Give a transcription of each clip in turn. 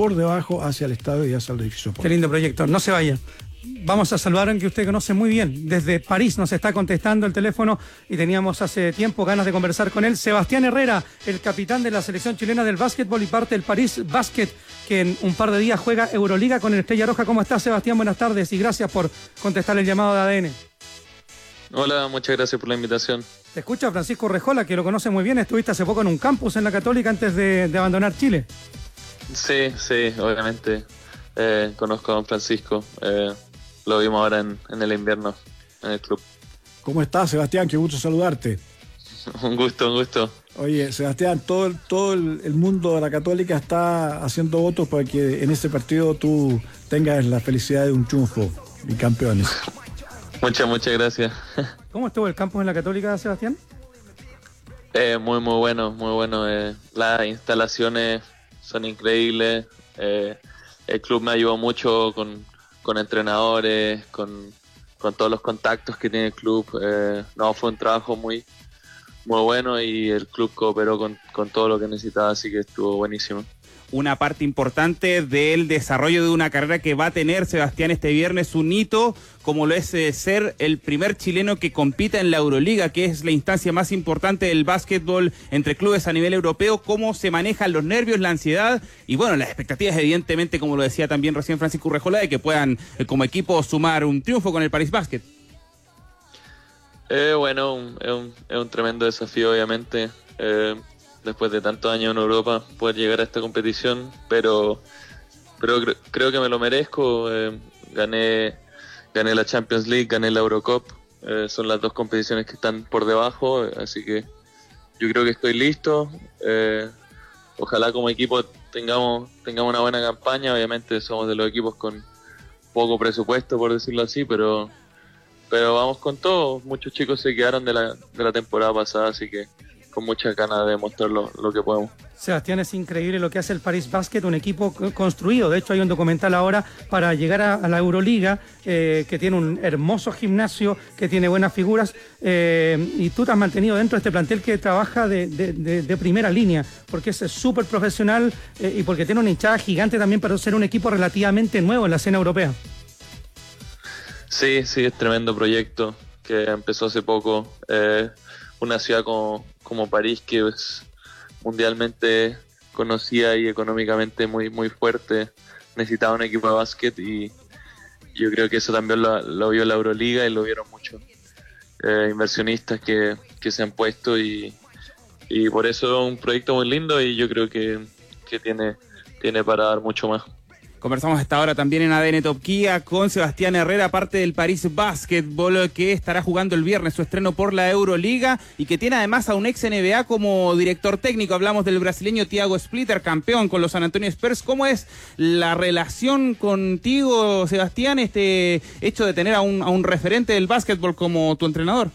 por debajo hacia el estadio y hacia el edificio. Qué lindo proyecto, no se vaya. Vamos a saludar a alguien que usted conoce muy bien. Desde París nos está contestando el teléfono y teníamos hace tiempo ganas de conversar con él. Sebastián Herrera, el capitán de la selección chilena del básquetbol y parte del París Basket, que en un par de días juega Euroliga con el Estrella Roja. ¿Cómo estás, Sebastián? Buenas tardes y gracias por contestar el llamado de ADN. Hola, muchas gracias por la invitación. Te escucha Francisco Rejola, que lo conoce muy bien. Estuviste hace poco en un campus en la Católica antes de abandonar Chile. Sí, obviamente. Conozco a don Francisco. Lo vimos ahora en el invierno, en el club. ¿Cómo estás, Sebastián? Qué gusto saludarte. Un gusto. Oye, Sebastián, todo el mundo de la Católica está haciendo votos para que en ese partido tú tengas la felicidad de un triunfo y campeones. Muchas gracias. ¿Cómo estuvo el campus en la Católica, Sebastián? Muy bueno. Las instalaciones son increíbles. El club me ayudó mucho con entrenadores, con todos los contactos que tiene el club. Fue un trabajo muy bueno y el club cooperó con todo lo que necesitaba, así que estuvo buenísimo. Una parte importante del desarrollo de una carrera que va a tener Sebastián este viernes, un hito como lo es ser el primer chileno que compita en la Euroliga, que es la instancia más importante del básquetbol entre clubes a nivel europeo. ¿Cómo se manejan los nervios, la ansiedad y bueno, las expectativas, evidentemente, como lo decía también recién Francisco Urrejola, de que puedan como equipo sumar un triunfo con el París Basket? Es un tremendo desafío, obviamente. Después de tantos años en Europa, poder llegar a esta competición, pero creo que me lo merezco. Gané la Champions League, gané la Eurocup, son las dos competiciones que están por debajo, así que yo creo que estoy listo. Ojalá como equipo tengamos una buena campaña. Obviamente somos de los equipos con poco presupuesto, por decirlo así, pero vamos con todo. Muchos chicos se quedaron de la temporada pasada, así que con muchas ganas de mostrar lo que podemos. Sebastián, es increíble lo que hace el París Basket, un equipo construido. De hecho, hay un documental ahora para llegar a la Euroliga, que tiene un hermoso gimnasio, que tiene buenas figuras, y tú te has mantenido dentro de este plantel que trabaja de primera línea, porque es súper profesional y porque tiene una hinchada gigante también para ser un equipo relativamente nuevo en la escena europea. Sí, es tremendo proyecto que empezó hace poco. Una ciudad como París, que es mundialmente conocida y económicamente muy fuerte, necesitaba un equipo de básquet y yo creo que eso también lo vio la Euroliga y lo vieron muchos inversionistas que se han puesto y por eso es un proyecto muy lindo y yo creo que tiene para dar mucho más. Conversamos hasta ahora también en ADN Top Kia con Sebastián Herrera, parte del París Basketball, que estará jugando el viernes su estreno por la Euroliga y que tiene además a un ex NBA como director técnico. Hablamos del brasileño Thiago Splitter, campeón con los San Antonio Spurs. ¿Cómo es la relación contigo, Sebastián, este hecho de tener a un referente del básquetbol como tu entrenador?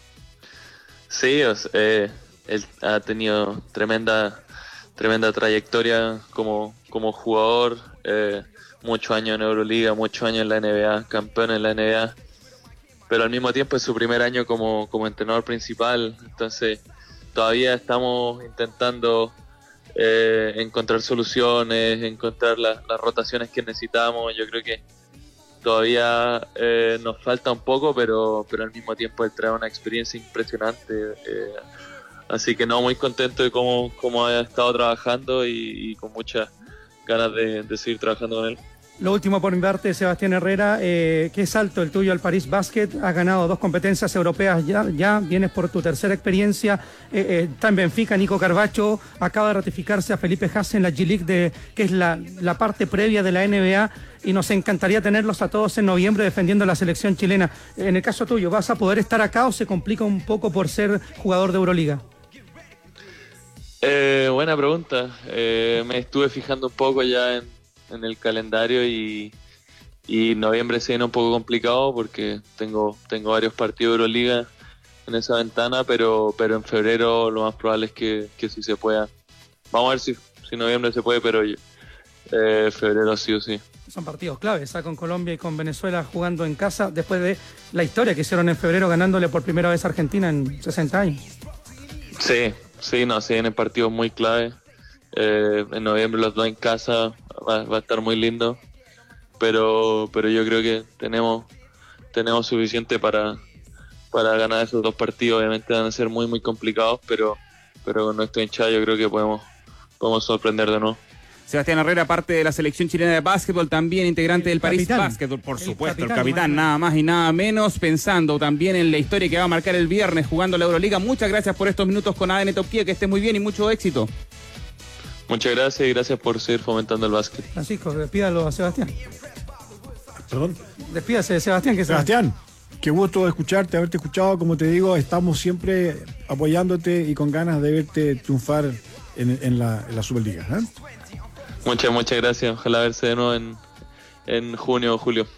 Sí, él ha tenido tremenda trayectoria como jugador, muchos años en Euroliga, muchos años en la NBA, campeón en la NBA, pero al mismo tiempo es su primer año como entrenador principal, entonces todavía estamos intentando encontrar soluciones, encontrar las rotaciones que necesitamos. Yo creo que todavía nos falta un poco, pero al mismo tiempo él trae una experiencia impresionante. Así que muy contento de cómo ha estado trabajando y con muchas ganas de seguir trabajando con él. Lo último por mi parte, Sebastián Herrera, qué salto el tuyo al París Basket. Has ganado 2 competencias europeas ya vienes por tu tercera experiencia. Está en Benfica, Nico Carvacho acaba de ratificarse a Felipe Haase en la G-League, que es la parte previa de la NBA, y nos encantaría tenerlos a todos en noviembre defendiendo la selección chilena. En el caso tuyo, ¿vas a poder estar acá o se complica un poco por ser jugador de Euroliga? Buena pregunta. Me estuve fijando un poco ya en el calendario y noviembre se viene un poco complicado porque tengo varios partidos de Euroliga en esa ventana, pero en febrero lo más probable es que sí se pueda. Vamos a ver si noviembre se puede, pero febrero sí o sí. Son partidos claves, con Colombia y con Venezuela jugando en casa después de la historia que hicieron en febrero ganándole por primera vez a Argentina en 60 años. Sí, se vienen partidos muy claves. En noviembre los dos en casa, va a estar muy lindo, pero yo creo que tenemos suficiente para ganar esos 2 partidos. Obviamente van a ser muy muy complicados, pero con nuestra hinchada yo creo que podemos sorprender de nuevo. Sebastián Herrera, parte de la selección chilena de básquetbol, también integrante del París Básquetbol, por supuesto, el capitán, nada más y nada menos, pensando también en la historia que va a marcar el viernes jugando la Euroliga. Muchas gracias por estos minutos con ADN Top Kia, que esté muy bien y mucho éxito. Muchas gracias y gracias por seguir fomentando el básquet. Francisco, despídalo a Sebastián. Perdón. Despídase de Sebastián. Sebastián, qué gusto escucharte, haberte escuchado. Como te digo, estamos siempre apoyándote y con ganas de verte triunfar en la Superliga. Muchas gracias. Ojalá verse de nuevo en junio o julio.